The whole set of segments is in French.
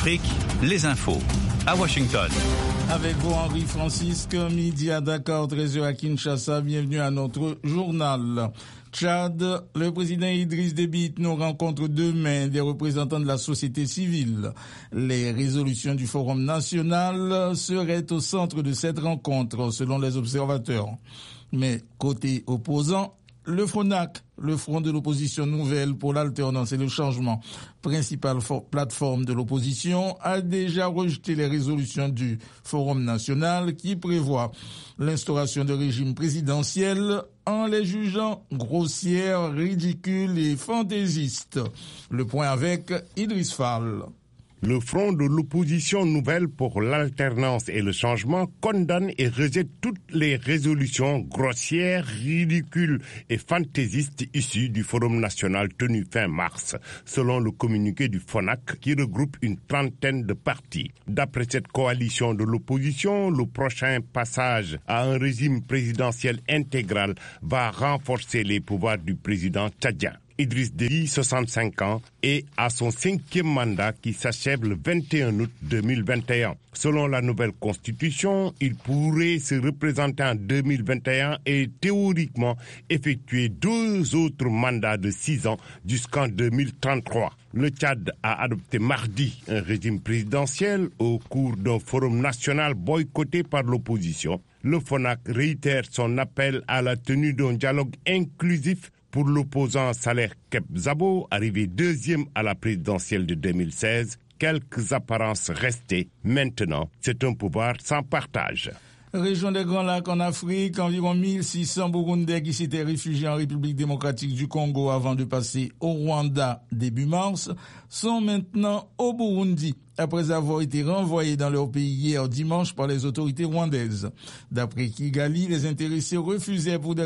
Afrique, les infos. À Washington. Avec vous, Henri-Francisque, midi à Dakar, 13h à Kinshasa. Bienvenue à notre journal. Tchad, le président Idriss Déby Itno rencontre demain des représentants de la société civile. Les résolutions du Forum national seraient au centre de cette rencontre, selon les observateurs. Mais côté opposant, le FRONAC, le Front de l'opposition nouvelle pour l'alternance et le changement, principale plateforme de l'opposition, a déjà rejeté les résolutions du Forum national qui prévoit l'instauration de régime présidentiel en les jugeant grossières, ridicules et fantaisistes. Le point avec Idriss Fall. Le Front de l'opposition nouvelle pour l'alternance et le changement condamne et rejette toutes les résolutions grossières, ridicules et fantaisistes issues du Forum national tenu fin mars, selon le communiqué du FONAC qui regroupe une trentaine de partis. D'après cette coalition de l'opposition, le prochain passage à un régime présidentiel intégral va renforcer les pouvoirs du président tchadien. Idriss Déby, 65 ans, est à son 5e mandat qui s'achève le 21 août 2021. Selon la nouvelle constitution, il pourrait se représenter en 2021 et théoriquement effectuer 2 autres mandats de 6 ans jusqu'en 2033. Le Tchad a adopté mardi un régime présidentiel au cours d'un forum national boycotté par l'opposition. Le FONAC réitère son appel à la tenue d'un dialogue inclusif pour l'opposant Saleh Kebzabo, arrivé 2e à la présidentielle de 2016, quelques apparences restées. Maintenant, c'est un pouvoir sans partage. Région des Grands Lacs en Afrique, environ 1600 Burundais qui s'étaient réfugiés en République démocratique du Congo avant de passer au Rwanda début mars sont maintenant au Burundi, après avoir été renvoyés dans leur pays hier dimanche par les autorités rwandaises. D'après Kigali, les intéressés refusaient pour des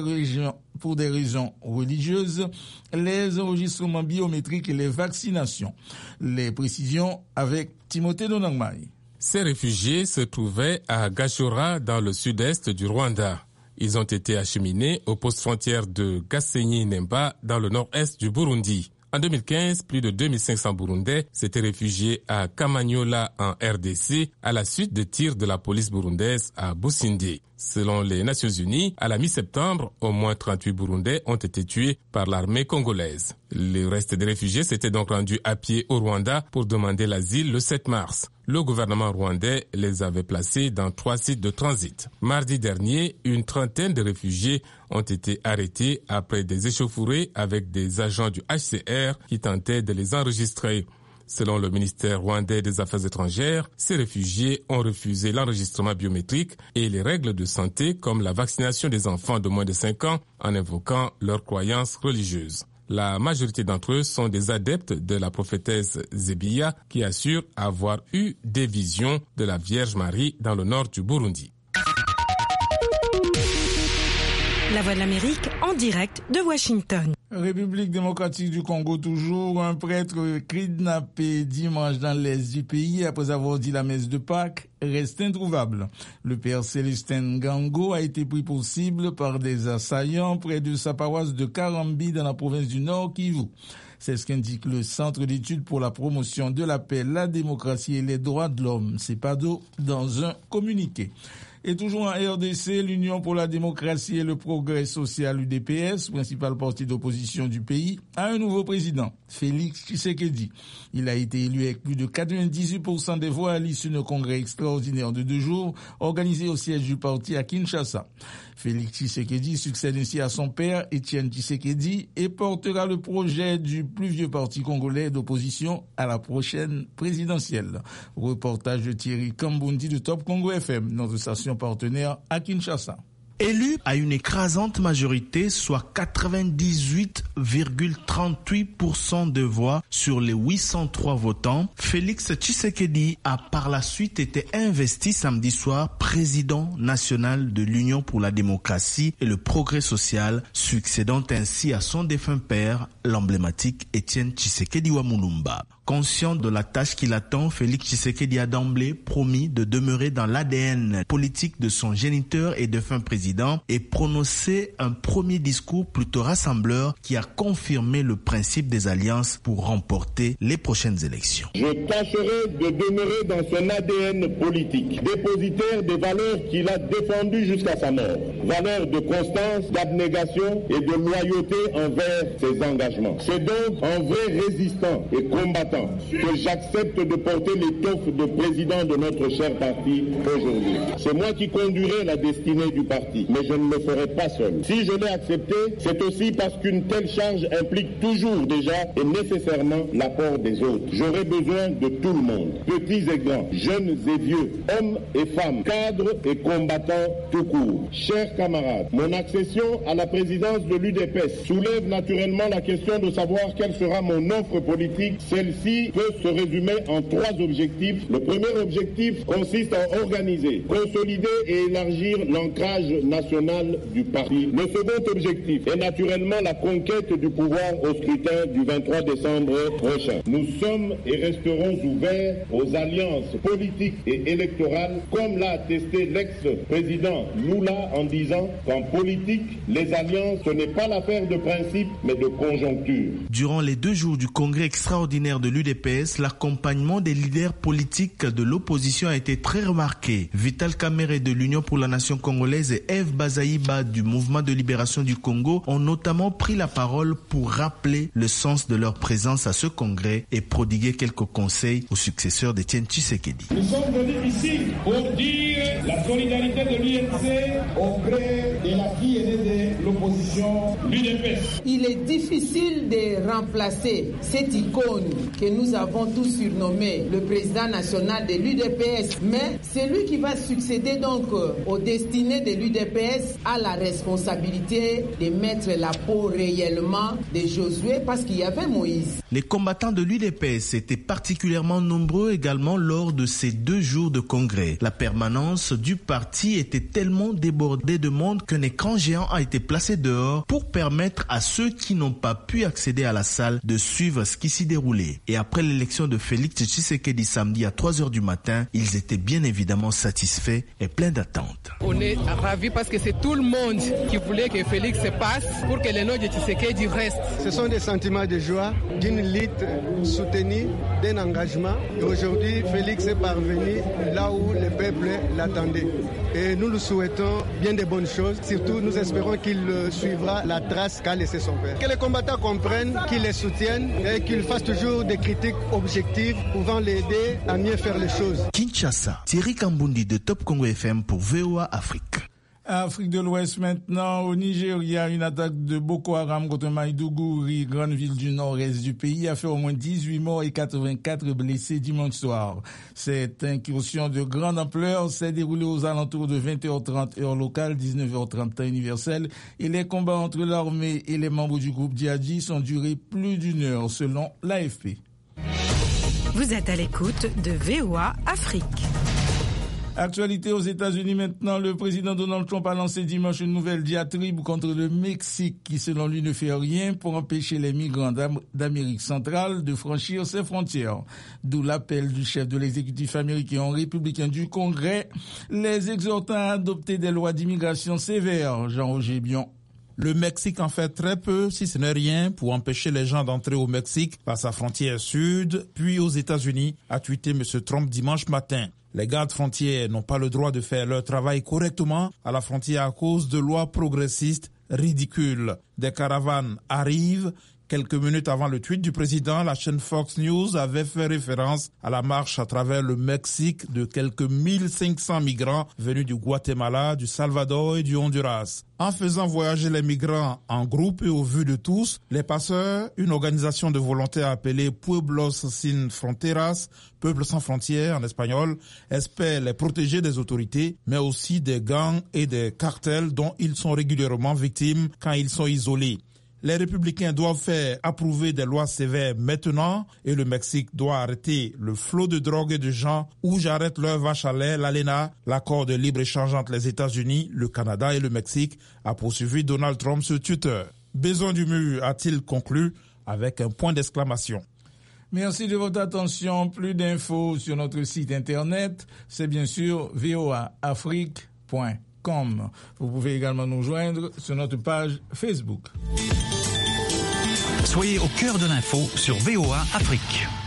raisons religieuses les enregistrements biométriques et les vaccinations. Les précisions avec Timothée Donangmai. Ces réfugiés se trouvaient à Gashora, dans le sud-est du Rwanda. Ils ont été acheminés au poste frontière de Gasenyi-Nemba, dans le nord-est du Burundi. En 2015, plus de 2500 Burundais s'étaient réfugiés à Kamanyola en RDC à la suite de tirs de la police burundaise à Busindi. Selon les Nations Unies, à la mi-septembre, au moins 38 Burundais ont été tués par l'armée congolaise. Le reste des réfugiés s'étaient donc rendus à pied au Rwanda pour demander l'asile le 7 mars. Le gouvernement rwandais les avait placés dans 3 sites de transit. Mardi dernier, une trentaine de réfugiés ont été arrêtés après des échauffourées avec des agents du HCR qui tentaient de les enregistrer. Selon le ministère rwandais des Affaires étrangères, ces réfugiés ont refusé l'enregistrement biométrique et les règles de santé comme la vaccination des enfants de moins de 5 ans en invoquant leurs croyances religieuses. La majorité d'entre eux sont des adeptes de la prophétesse Zébiya qui assure avoir eu des visions de la Vierge Marie dans le nord du Burundi. La Voix de l'Amérique en direct de Washington. République démocratique du Congo toujours, un prêtre kidnappé dimanche dans l'est du pays après avoir dit la messe de Pâques reste introuvable. Le père Célestin Ngango a été pris pour cible par des assaillants près de sa paroisse de Karambi dans la province du Nord Kivu. C'est ce qu'indique le Centre d'études pour la promotion de la paix, la démocratie et les droits de l'homme, CEPADO, dans un communiqué. Et toujours en RDC, l'Union pour la démocratie et le progrès social, UDPS, principal parti d'opposition du pays, a un nouveau président, Félix Tshisekedi. Il a été élu avec plus de 98% des voix à l'issue d'un congrès extraordinaire de 2 jours, organisé au siège du parti à Kinshasa. Félix Tshisekedi succède ainsi à son père, Étienne Tshisekedi, et portera le projet du plus vieux parti congolais d'opposition à la prochaine présidentielle. Reportage de Thierry Kambundi de Top Congo FM, notre station partenaire à Kinshasa. Élu à une écrasante majorité, soit 98,38% de voix sur les 803 votants, Félix Tshisekedi a par la suite été investi samedi soir président national de l'Union pour la démocratie et le progrès social, succédant ainsi à son défunt père, l'emblématique Étienne Tshisekedi Wamulumba. Conscient de la tâche qui l'attend, Félix Tshisekedi a d'emblée promis de demeurer dans l'ADN politique de son géniteur et défunt président et prononcé un premier discours plutôt rassembleur qui a confirmé le principe des alliances pour remporter les prochaines élections. Je tâcherai de demeurer dans son ADN politique, dépositaire des valeurs qu'il a défendues jusqu'à sa mort. Valeurs de constance, d'abnégation et de loyauté envers ses engagements. C'est donc en vrai résistant et combattant que j'accepte de porter l'étoffe de président de notre cher parti aujourd'hui. C'est moi qui conduirai la destinée du parti, mais je ne le ferai pas seul. Si je l'ai accepté, c'est aussi parce qu'une telle charge implique toujours déjà et nécessairement l'apport des autres. J'aurai besoin de tout le monde, petits et grands, jeunes et vieux, hommes et femmes, cadres et combattants tout court. Chers camarades, mon accession à la présidence de l'UDPS soulève naturellement la question de savoir quelle sera mon offre politique. Celle-ci peut se résumer en 3 objectifs. Le premier objectif consiste à organiser, consolider et élargir l'ancrage national du parti. Le second objectif est naturellement la conquête du pouvoir au scrutin du 23 décembre prochain. Nous sommes et resterons ouverts aux alliances politiques et électorales, comme l'a attesté l'ex-président Lula en disant qu'en politique, les alliances, ce n'est pas l'affaire de principe, mais de conjoncture. Durant les 2 jours du congrès extraordinaire de l'UDPS, l'accompagnement des leaders politiques de l'opposition a été très remarqué. Vital Kamerhe de l'Union pour la Nation congolaise et Eve Bazaïba du Mouvement de libération du Congo ont notamment pris la parole pour rappeler le sens de leur présence à ce congrès et prodiguer quelques conseils aux successeurs d'Étienne Tshisekedi. Nous sommes venus ici pour dire la solidarité de l'UNC auprès de la fille aînée de l'opposition, l'UDPS. Il est difficile de remplacer cette icône que nous avons tous surnommée le président national de l'UDPS, mais celui qui va succéder donc aux destinées de l'UDPS a la responsabilité de mettre la peau réellement de Josué parce qu'il y avait Moïse. Les combattants de l'UDPS étaient particulièrement nombreux également lors de ces 2 jours de congrès. La permanence du parti était tellement débordée de monde qu'un écran géant a été placé dehors pour permettre à ceux qui n'ont pas pu accéder à la salle de suivre ce qui s'y déroulait. Et après l'élection de Félix Tshisekedi samedi à 3h du matin, ils étaient bien évidemment satisfaits et pleins d'attentes. On est ravis parce que c'est tout le monde qui voulait que Félix se passe pour que le nom de Tshisekedi reste. Ce sont des sentiments de joie, d'une lutte soutenue, d'un engagement. Et aujourd'hui, Félix est parvenu là où le peuple l'attendait. Et nous lui souhaitons bien de bonnes choses. Surtout, nous espérons qu'il suivra la trace qu'a laissé son père. Que les combattants comprennent, qu'ils les soutiennent et qu'ils fassent toujours des critiques objectives pouvant l'aider à mieux faire les choses. Kinshasa, Thierry Kambundi de Top Congo FM pour VOA Afrique. Afrique de l'Ouest maintenant, au Nigeria, une attaque de Boko Haram contre Maïdougouri, grande ville du nord-est du pays, a fait au moins 18 morts et 84 blessés dimanche soir. Cette incursion de grande ampleur s'est déroulée aux alentours de 20h30 heure locale, 19h30 temps universel, et les combats entre l'armée et les membres du groupe djihadiste ont duré plus d'1 heure selon l'AFP. Vous êtes à l'écoute de VOA Afrique. Actualité aux États-Unis maintenant, le président Donald Trump a lancé dimanche une nouvelle diatribe contre le Mexique qui, selon lui, ne fait rien pour empêcher les migrants d'Amérique centrale de franchir ses frontières. D'où l'appel du chef de l'exécutif américain républicain du Congrès, les exhortant à adopter des lois d'immigration sévères. Jean-Roger Bion. Le Mexique en fait très peu, si ce n'est rien, pour empêcher les gens d'entrer au Mexique par sa frontière sud, puis aux États-Unis, a tweeté M. Trump dimanche matin. Les gardes frontières n'ont pas le droit de faire leur travail correctement à la frontière à cause de lois progressistes ridicules. Des caravanes arrivent. Quelques minutes avant le tweet du président, la chaîne Fox News avait fait référence à la marche à travers le Mexique de quelques 1500 migrants venus du Guatemala, du Salvador et du Honduras. En faisant voyager les migrants en groupe et au vu de tous, les passeurs, une organisation de volontaires appelée Pueblos Sin Fronteras, Peuple sans frontières en espagnol, espèrent les protéger des autorités, mais aussi des gangs et des cartels dont ils sont régulièrement victimes quand ils sont isolés. Les républicains doivent faire approuver des lois sévères maintenant et le Mexique doit arrêter le flot de drogue et de gens où j'arrête leur vache à lait, l'ALENA, l'accord de libre-échange entre les États-Unis, le Canada et le Mexique, a poursuivi Donald Trump sur Twitter. Besoin du mur, a-t-il conclu avec un point d'exclamation. Merci de votre attention. Plus d'infos sur notre site internet, c'est bien sûr voaafrique.com. Vous pouvez également nous joindre sur notre page Facebook. Soyez au cœur de l'info sur VOA Afrique.